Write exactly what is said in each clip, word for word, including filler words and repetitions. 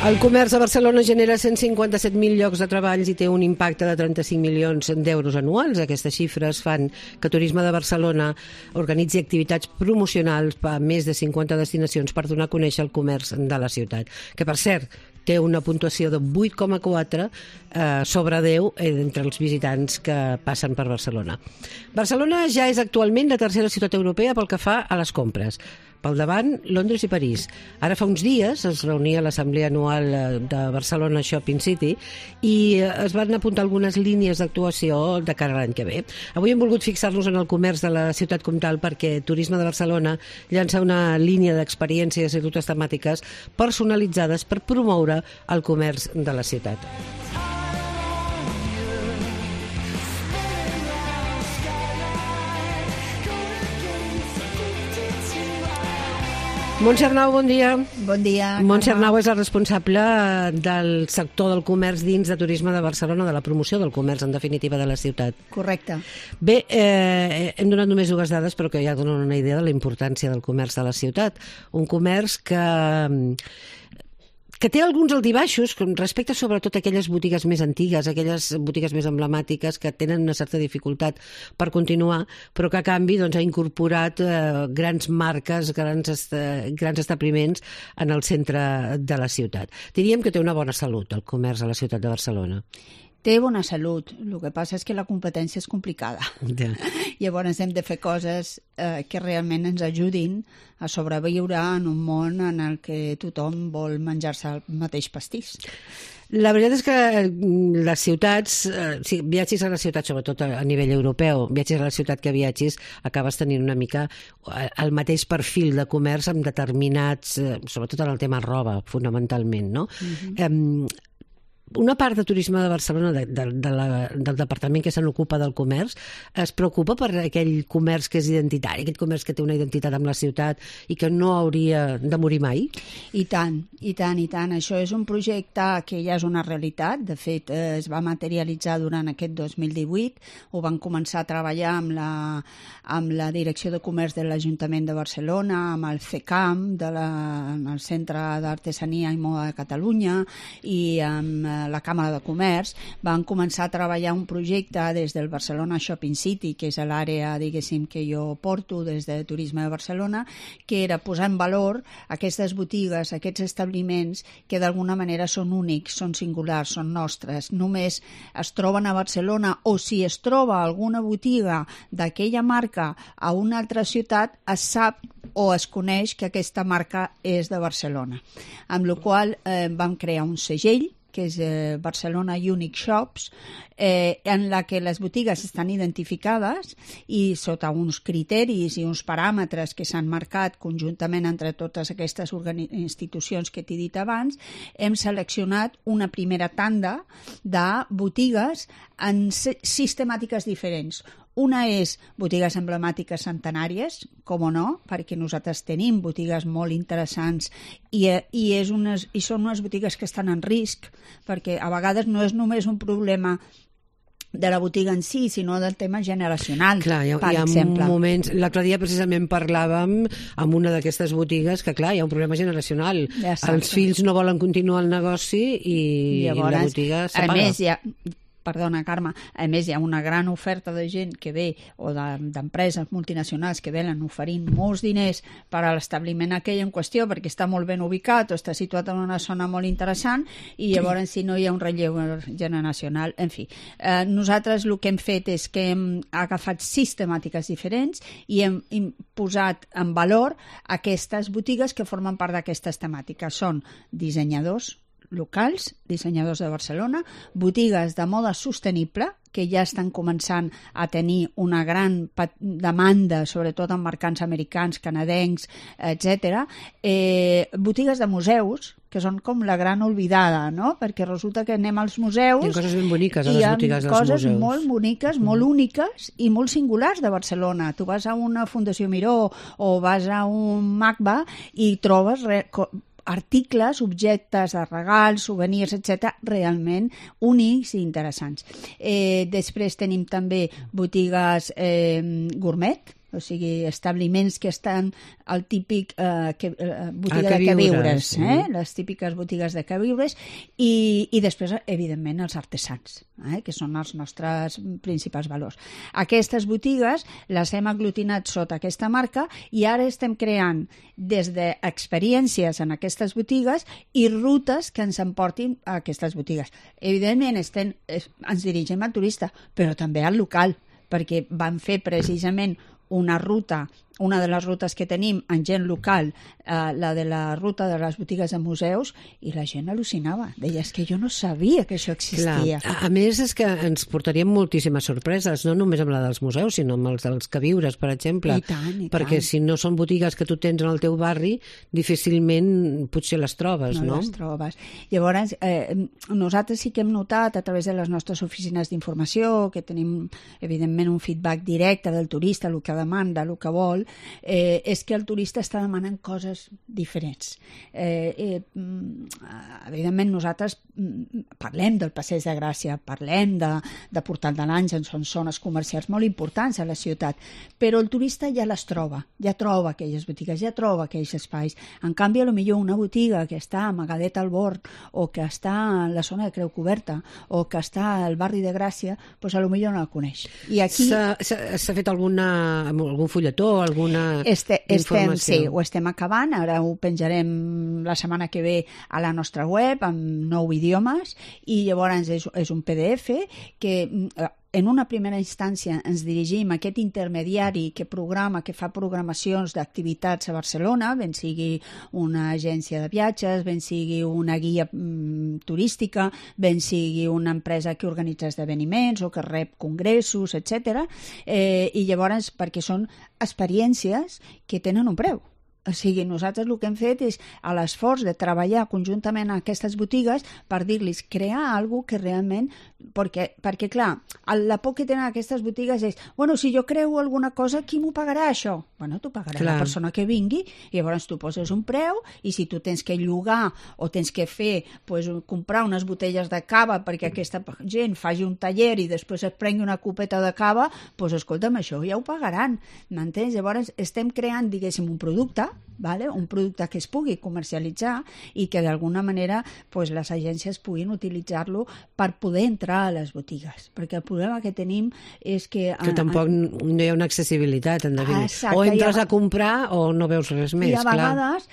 El comerç a Barcelona genera cent cinquanta-set mil llocs de treball i té un impacte de trenta-cinc milions d'euros anuals. Aquestes xifres fan que Turisme de Barcelona organitzi activitats promocionals a més de cinquanta destinacions per donar a conèixer el comerç de la ciutat, que per cert té una puntuació de vuit coma quatre eh, sobre deu entre els visitants que passen per Barcelona. Barcelona ja és actualment la tercera ciutat europea pel que fa a les compres. Pel davant, Londres i París. Ara fa uns dies es reunia l'Assemblea Anual de Barcelona Shopping City i es van apuntar algunes línies d'actuació de cara a l'any que ve. Avui hem volgut fixar-nos en el comerç de la ciutat comtal perquè Turisme de Barcelona llança una línia d'experiències i rutes temàtiques personalitzades per promoure el comerç de la ciutat. Montse Arnau, bon dia. Bon dia. Montse Arnau és la responsable del sector del comerç dins de Turisme de Barcelona, de la promoció del comerç, en definitiva, de la ciutat. Correcte. Bé, eh, hem donat només dues dades, però que ja donen una idea de la importància del comerç de la ciutat. Un comerç que... que té alguns altibaixos respecte sobretot a aquelles botigues més antigues, aquelles botigues més emblemàtiques que tenen una certa dificultat per continuar, però que a canvi doncs, ha incorporat eh, grans marques, grans, est grans establiments en el centre de la ciutat. Diríem que té una bona salut el comerç a la ciutat de Barcelona. Té bona salut, el que passa és que la competència és complicada. Ja. Llavors hem de fer coses eh, que realment ens ajudin a sobreviure en un món en el que tothom vol menjar-se el mateix pastís. La veritat és que les ciutats, eh, si viatgis a la ciutat, sobretot a nivell europeu, viatgis a la ciutat que viatgis, acabes tenint una mica el mateix perfil de comerç amb determinats, eh, sobretot en el tema roba, fonamentalment, no? Uh-huh. eh, Una part de Turisme de Barcelona, de, de, de la, del departament que se n'ocupa del comerç, es preocupa per aquell comerç que és identitari, aquest comerç que té una identitat amb la ciutat i que no hauria de morir mai? I tant, i tant, i tant. Això és un projecte que ja és una realitat. De fet, eh, es va materialitzar durant aquest dos mil divuit. Ho van començar a treballar amb la, amb la Direcció de Comerç de l'Ajuntament de Barcelona, amb el CECAM, de la, amb el Centre d'Artesania i Moda de Catalunya, i amb la Càmera de Comerç. Van començar a treballar un projecte des del Barcelona Shopping City, que és l'àrea, diguéssim, que jo porto des de Turisme de Barcelona, que era posar en valor aquestes botigues, aquests establiments que d'alguna manera són únics, són singulars, són nostres. Només es troben a Barcelona, o si es troba alguna botiga d'aquella marca a una altra ciutat, es sap o es coneix que aquesta marca és de Barcelona. Amb la qual cosa eh, vam crear un segell que és eh, Barcelona Unique Shops, eh, en la que les botigues estan identificades i sota uns criteris i uns paràmetres que s'han marcat conjuntament entre totes aquestes institucions que t'he dit abans, hem seleccionat una primera tanda de botigues en sistemàtiques diferents. Una és botigues emblemàtiques centenàries, com o no, perquè nosaltres tenim botigues molt interessants i, i, és unes, i són unes botigues que estan en risc, perquè a vegades no és només un problema de la botiga en si, sinó del tema generacional. Clar, hi ha, per hi ha exemple. moments... L'altre dia precisament parlàvem amb una d'aquestes botigues que, clar, hi ha un problema generacional. Exacte. Els fills no volen continuar el negoci i, Llavors, i la botiga s'apaga. A més, hi ha... Perdona, Carme, a més hi ha una gran oferta de gent que ve, o d'empreses multinacionals que venen oferint molts diners per a l'establiment aquell en qüestió perquè està molt ben ubicat o està situat en una zona molt interessant i llavors si no hi ha un relleu generacional. En fi, eh, nosaltres el que hem fet és que hem agafat sistemàtiques diferents i hem, hem posat en valor aquestes botigues que formen part d'aquestes temàtiques. Són dissenyadors locals, dissenyadors de Barcelona, botigues de moda sostenible, que ja estan començant a tenir una gran demanda, sobretot en mercants americans, canadencs, etcètera. Eh, botigues de museus, que són com la gran oblidada, no? Perquè resulta que anem als museus... Hi ha coses ben boniques a les botigues dels museus. Hi ha coses molt boniques, molt úniques i molt singulars de Barcelona. Tu vas a una Fundació Miró o vas a un MACBA i trobes... Re articles, objectes de regals, souvenirs, etcètera, realment únics i interessants. Eh, després tenim també botigues eh, gourmet, o sigui, establiments que estan al típic eh, que, eh, botiga ah, de queviures, sí. eh? Les típiques botigues de queviures, i, i després, evidentment, els artesans, eh? Que són els nostres principals valors. Aquestes botigues les hem aglutinat sota aquesta marca i ara estem creant des d'experiències en aquestes botigues i rutes que ens emportin a aquestes botigues. Evidentment, estem, ens dirigim al turista, però també al local, perquè van fer precisament una ruta, una de les rutes que tenim en gent local, eh, la de la ruta de les botigues de museus, i la gent al·lucinava. Deia, és que jo no sabia que això existia. Clar. A més, és que ens portaríem moltíssimes sorpreses, no només amb la dels museus, sinó amb els dels queviures, per exemple. I tant, i perquè tant. si no són botigues que tu tens en el teu barri, difícilment potser les trobes, no? No les trobes. Llavors, eh, nosaltres sí que hem notat a través de les nostres oficines d'informació, que tenim, evidentment, un feedback directe del turista, el que demanda, el que vol, eh, és que el turista està demanant coses diferents. Eh, eh, evidentment, nosaltres parlem del Passeig de Gràcia, parlem de, de Portal de l'Àngel, són zones comercials molt importants a la ciutat, però el turista ja les troba, ja troba aquelles botigues, ja troba aquells espais. En canvi, potser una botiga que està amagadeta al bord, o que està a la zona de Creu Coberta, o que està al barri de Gràcia, doncs potser no la coneix. I aquí... S'ha fet alguna, algun fulletó, alguna este, estem, informació? Sí, ho estem acabant, ara ho penjarem la setmana que ve a la nostra web amb nou idiomes, i llavors és, és un P D F que en una primera instància ens dirigim a aquest intermediari que programa, que fa programacions d'activitats a Barcelona, ben sigui una agència de viatges, ben sigui una guia mm, turística, ben sigui una empresa que organitza esdeveniments o que rep congressos, etcètera. Eh, I llavors, perquè són experiències que tenen un preu. O sigui, nosaltres el que hem fet és a l'esforç de treballar conjuntament a aquestes botigues per dir-los crear alguna que realment... Perquè, perquè, clar, la por que tenen aquestes botigues és bueno, si jo creo alguna cosa, qui m'ho pagarà, això? Bueno, t'ho pagarà clar. La persona que vingui, i llavors tu poses un preu, i si tu tens que llogar o tens que fer, pues, comprar unes botelles de cava perquè aquesta gent faci un taller i després es prengui una copeta de cava, doncs escolta'm, això ja ho pagaran, m'entens? Llavors estem creant, diguéssim, un producte, vale? Un producte que es pugui comercialitzar i que d'alguna manera pues, les agències puguin utilitzar-lo per poder entrar a les botigues, perquè el problema que tenim és que... Que tampoc en... no hi ha una accessibilitat, en definitiva. Exacte, o entres ha... a comprar o no veus res més, I a clar. vegades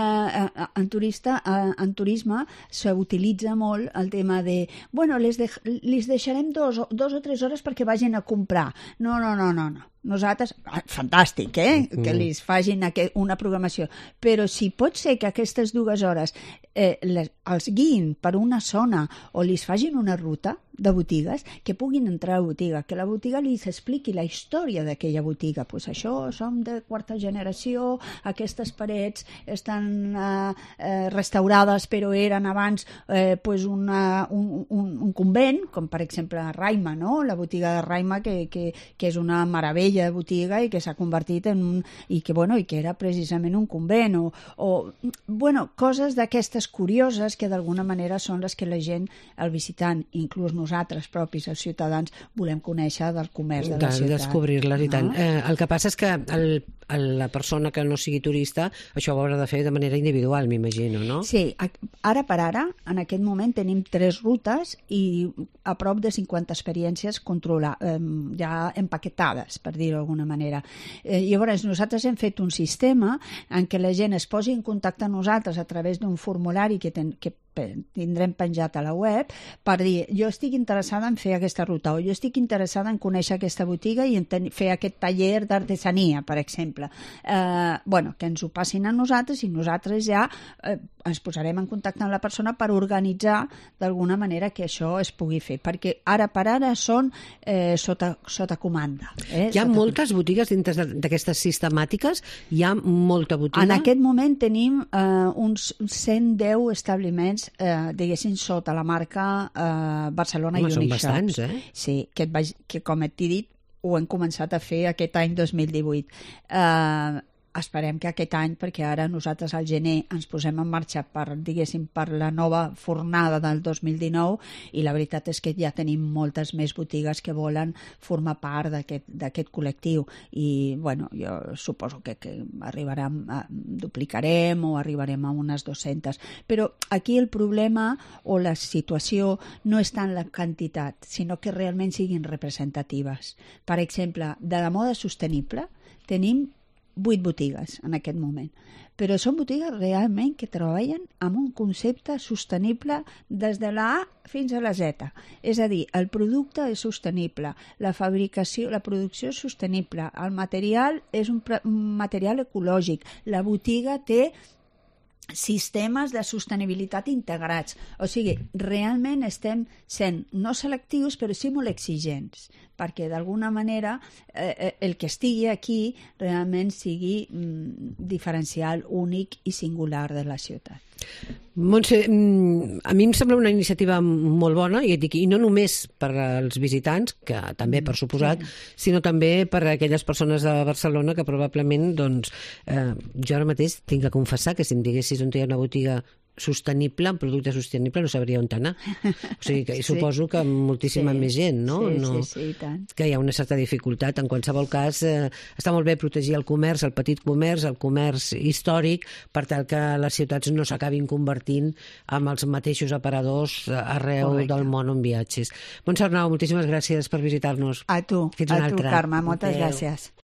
eh, en, turista, eh, en turisme s'utilitza molt el tema de bueno, les, de, les deixarem dos, dos o tres hores perquè vagin a comprar. No, no, no, no, no. Nosaltres, fantàstic, eh? Que li facin una programació, però si pot ser que aquestes dues hores eh, les, els guiïn per una zona o li facin una ruta de botigues, que puguin entrar a la botiga, que la botiga li expliqui la història d'aquella botiga. Pues això, som de quarta generació, aquestes parets estan eh, eh, restaurades, però eren abans eh, pues una, un, un, un convent, com per exemple Raima, no? La botiga de Raima, que, que, que és una meravella de botiga i que s'ha convertit en un... i que, bueno, i que era precisament un convent, o, o bueno, coses d'aquestes curioses que d'alguna manera són les que la gent, el visitant, inclús nosaltres propis, els ciutadans, volem conèixer del comerç de la ciutat. Descobrir-les, i tant. No? Eh, el que passa és que el, el, la persona que no sigui turista això ho haurà de fer de manera individual, m'imagino, no? Sí, ara per ara, en aquest moment tenim tres rutes i a prop de cinquanta experiències controla, eh, ja empaquetades, per dir-ho d'alguna manera. Eh, llavors, nosaltres hem fet un sistema en què la gent es posi en contacte amb nosaltres a través d'un formulari que, ten, que tindrem penjat a la web per dir, jo estic interessada en fer aquesta ruta o jo estic interessada en conèixer aquesta botiga i en ten, fer aquest taller d'artesania, per exemple. Eh, bueno, que ens ho passin a nosaltres i nosaltres ja eh, ens posarem en contacte amb la persona per organitzar d'alguna manera que això es pugui fer, perquè ara per ara són eh, sota, sota comanda. Eh? Hi ha sota moltes comanda. Botigues dintre d'aquestes sistemàtiques? Hi ha molta botiga? En aquest moment tenim eh, uns cent deu establiments Eh, diguéssim, sota la marca eh, Barcelona Home, Unique Shops. Són bastants, eh? Sí, que, vaig, que com et he dit, ho hem començat a fer aquest any dos mil divuit. Eh, esperem que aquest any, perquè ara nosaltres al gener ens posem en marxa per, diguéssim, per la nova fornada del dos mil dinou, i la veritat és que ja tenim moltes més botigues que volen formar part d'aquest col·lectiu, i bueno, jo suposo que, que arribarem, a, duplicarem o arribarem a unes dues-centes, però aquí el problema o la situació no és tant la quantitat, sinó que realment siguin representatives. Per exemple, de la moda sostenible tenim vuit botigues en aquest moment, però són botigues realment que treballen amb un concepte sostenible des de la A fins a la Z. És a dir, el producte és sostenible, la fabricació, la producció és sostenible, el material és un, un material ecològic, la botiga té sistemes de sostenibilitat integrats. O sigui, realment estem sent no selectius, però sí molt exigents, perquè d'alguna manera eh, el que estigui aquí realment sigui mm, diferencial, únic i singular de la ciutat. Montse, a mi em sembla una iniciativa molt bona, i, et dic, i no només per als visitants, que també per suposat, sí. sinó també per a aquelles persones de Barcelona que probablement, doncs, eh, jo ara mateix tinc que confessar que si em diguessis on hi ha una botiga sostenible, un producte sostenible, no sabria on anar. O sigui, que sí. suposo que moltíssima sí. més gent, no? Sí, no? sí, sí, i tant. Que hi ha una certa dificultat. En qualsevol cas, eh, està molt bé protegir el comerç, el petit comerç, el comerç històric, per tal que les ciutats no s'acabin convertint amb els mateixos aparadors arreu Correcte. Del món on viatges. Montse Arnau, moltíssimes gràcies per visitar-nos. A tu, Fins a una tu, altra. Carme, moltes Adeu. gràcies.